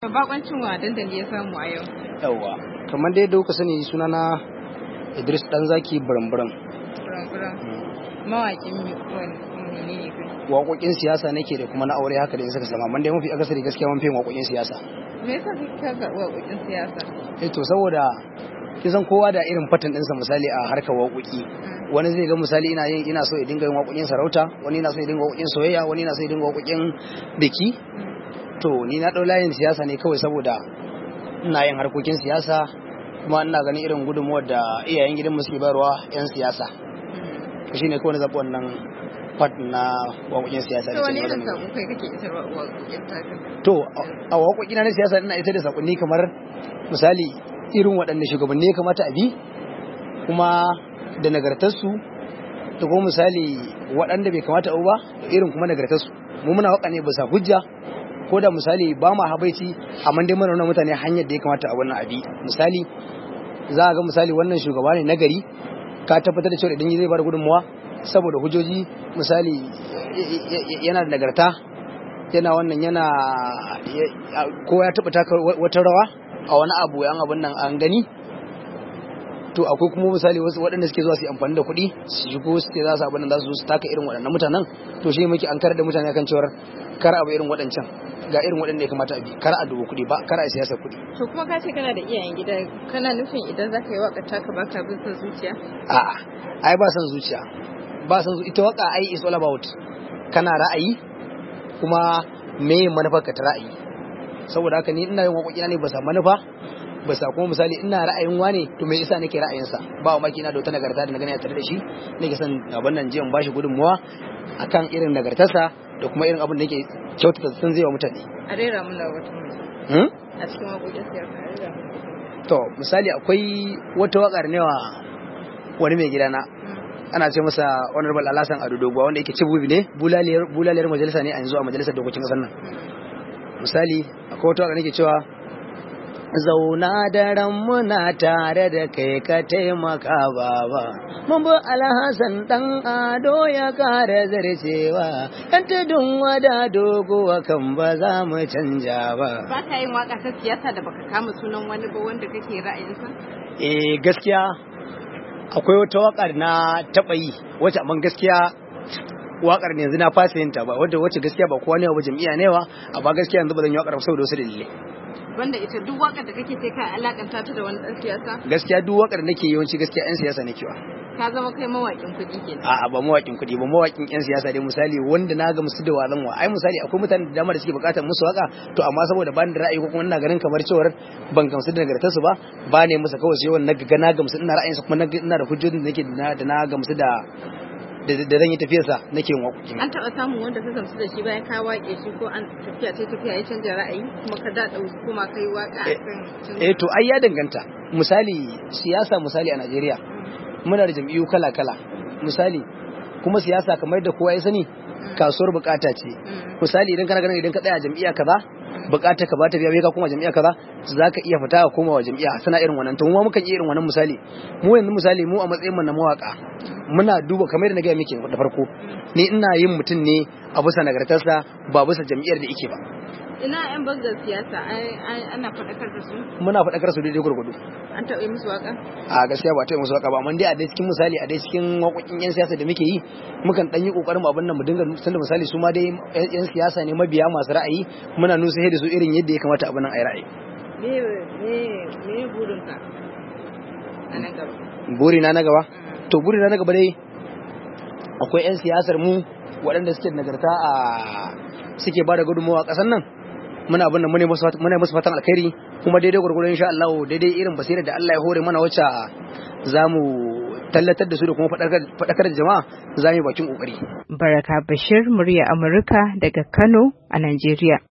Bakoncin wa dandali ya samu a yau. Yawwa, kamar dai kuka sani sunana Idris Danzaki Buramburam. Buramburam. Mawaƙin menene kai? Waƙoƙin siyasa nake da kuma na aure haka da suka sama. Man dai mafi akasari gaskiya mun fi waƙoƙin siyasa. Me yasa kika ga waƙoƙin siyasa? To saboda kisan kowa da irin fatan ɗinsa misali a harkar waƙoƙi. Wani zai ga misali ina so ya dinga yin waƙoƙin sarauta, wani yana so ya dinga waƙoƙin soyayya, wani yana so ya dinga waƙoƙin biki. To ni na ɗau layin siyasa ne kawai saboda ina yin harkokin siyasa kuma ina ganin irin gudunmuwar da iyayen gidan mu suke bayarwa 'yan siyasa. To shine kawai na zaɓi wannan part na waƙoƙin siyasa. To wani irin saƙo kai kake isarwa waƙoƙin taka? To a waƙoƙi na siyasa ina isar da saƙonni kamar misali irin waɗanne shugabanni ya kamata a bi kuma da nagartarsu da kuma misali waɗanda bai kamata a ba irin kuma nagartarsu. Mu muna waƙa ne bisa hujja ko da misali ba ma habaici amma dai muna nuna mutane hanyar da ya kamata a wannan abi. Misali za a ga misali wannan shugaba ne nagari ka tabbatar da cewa idan zai bada gudunmawa saboda hujjoji misali yana da nagarta yana wannan yana ko ya taɓa taka wata rawa a wani abu yan abin nan an gani. To akwai kuma misali wasu waɗanda suke zuwa su yi amfani da kuɗi su shigo su ce za su abin da za su taka irin waɗannan mutanen. To shi muke an karar da mutane kan cewar kar abu irin waɗancan ga irin waɗanda ya kamata a bi kar a duba kuɗi ba kar a siyasar kuɗi. To kuma ka ce kana da iyayen gida kana nufin idan za ka yi waƙar taka ba ka bin son zuciya? A'a ai ba son zuciya ba son ita waƙa ai is all about kana ra'ayi kuma me manufar ka ta ra'ayi. Saboda haka ni ina yin waƙoƙina ne ba sa manufa ba sa kuma misali ina ra'ayin wane to me yasa nake ra'ayinsa ba maki ina da wata nagarta da na gani a tare da shi nake son abin nan jiyan bashi gudunmuwa akan irin nagartarsa da kuma irin abin da yake kyautata sun zai wa mutane. A rera mun da wata a cikin waƙoƙin siyasa a rera. To misali akwai wata waƙar newa wani mai gidana ana ce masa Honorable Alhassan Ado Doguwa wanda yake cibubi ne bulaliyar majalisa ne a yanzu a majalisar dokokin ƙasar nan. Misali akwai wata waƙar nake cewa zauna daren muna tare da kai ka taimaka baba mun bi Alhassan dan Ado ya kare zarcewa yan tudun wada doguwa kan ba za mu canja ba. Ba ka yin waka ta siyasa da baka kama sunan wani ba wanda kake ra'ayinsa? Gaskiya akwai wata wakar na taɓa yi wacce amma gaskiya wakar ne yanzu na fasa yin ta ba wacce gaskiya ba kowa ne ba jam'iyya ne ba amma gaskiya yanzu ba zan yi wakar saboda wasu dalilai. Wanda ita duk wakar da kake sai ka alakanta ta da wani dan siyasa? Gaskiya duk wakar da nake yawanci gaskiya yan siyasa nake wa. Ka zama kai mawaƙin kuɗi kenan? A'a ba mawaƙin kuɗi ba mawaƙin yan siyasa dai misali wanda na ga musu da wazan wa. Ai misali akwai mutane da dama da suke buƙatar musu waka to amma saboda bani da ra'ayi ko kuma ina ganin kamar cewar ban gamsu da nagartarsu ba ne musu kawai sai wannan na gamsu ina ra'ayinsa kuma ina da hujjojin da nake da na gamsu da zan yi tafiyarsa nake yin waƙoƙi. An taɓa samun wanda ka gamsu da shi bayan ka waƙe shi ko an tafiya ya canja ra'ayi kuma ka daɗa kuma kai waƙa a kan to ai ya danganta misali siyasa misali a Najeriya muna da jam'iyyu kala-kala misali kuma siyasa kamar da kowa ya sani kasuwar bukata ce misali idan kana ganin idan ka tsaya jam'iyya kaza bukatar ka ba ta biya ka kuma jam'iyya kaza zaka iya fita ka koma wa jam'iyya sana irin wannan to mu mukan iya irin wannan misali mu yanzu misali mu a matsayin mu na mawaka muna duba kamar da na gaya miki da farko ni ina yin mutum ne a bisa nagartarsa ba bisa jam'iyyar da yake ba. Ina yan bangar siyasa ana faɗakar da su? Muna faɗakar su daidai gurgudu. An taɓa yi musu waka? A gaskiya ba taɓa musu waka ba amma dai a dai cikin misali a dai cikin waƙoƙin yan siyasa da muke yi mukan ɗan yi ƙoƙarin abin nan mu dinga tunda misali su ma dai yan siyasa ne mabiya masu ra'ayi muna nusa da su irin yadda ya kamata abin nan a yi ra'ayi. Me burinka a nan gaba? Burina na gaba? To burina na gaba dai akwai 'yan siyasar mu waɗanda suke da nagarta a suke ba da gudunmawa a ƙasar nan muna abin nan muna musu fatan alkhairi kuma daidai gwargwaro insha Allah daidai irin basirar da Allah ya hore mana wacce za mu tallatar da su da kuma faɗakar da jama'a za mu yi bakin ƙoƙari. Baraka Bashir, murya Amurka daga Kano a Najeriya.